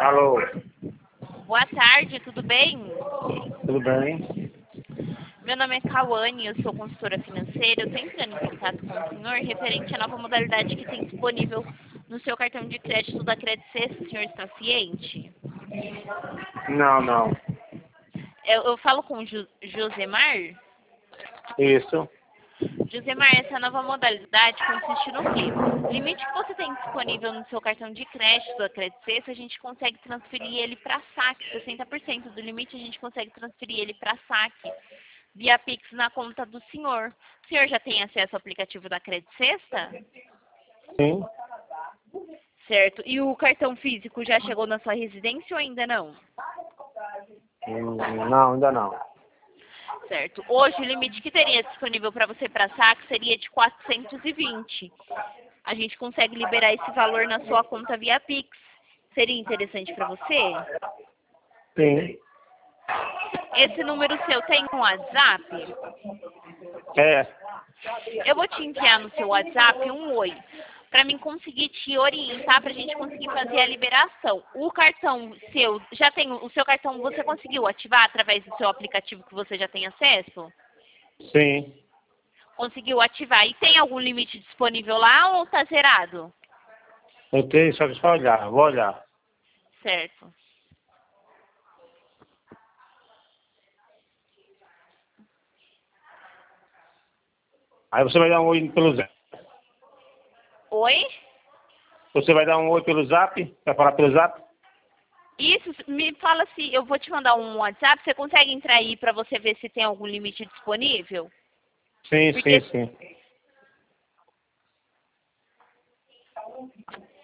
Alô, Boa tarde, tudo bem? tudo bem? Meu nome é Cauane, eu sou consultora financeira. Eu estou entrando em contato com o senhor referente à nova modalidade que tem disponível no seu cartão de crédito da Credit Sexta. O senhor está ciente? Não. Eu falo com o Josemar. Isso. Josemar, essa nova modalidade consiste no quê? O limite que você tem disponível no seu cartão de crédito da Credit Sexta, a gente consegue transferir ele para saque. 60% do limite a gente consegue transferir ele para saque via Pix na conta do senhor. O senhor já tem acesso ao aplicativo da Credit Sexta? Sim. Certo. E o cartão físico já chegou na sua residência ou ainda não? Não, ainda não. Certo. Hoje o limite que teria disponível para você para saque seria de 420. A gente consegue liberar esse valor na sua conta via Pix. Seria interessante para você? Sim. Esse número seu tem um WhatsApp? É. Eu vou te enviar no seu WhatsApp um oi, para mim conseguir te orientar, para a gente conseguir fazer a liberação. O cartão seu, já tem o seu cartão, você conseguiu ativar através do seu aplicativo que você já tem acesso? Sim. Conseguiu ativar. E tem algum limite disponível lá ou tá zerado? Eu tenho, só que só olhar. Vou olhar. Certo. Aí você vai dar um oi pelo zap. Oi? Você vai dar um oi pelo zap? Vai falar pelo zap? Isso, me fala se eu vou te mandar um WhatsApp, você consegue entrar aí para você ver se tem algum limite disponível? Sim, Porque sim.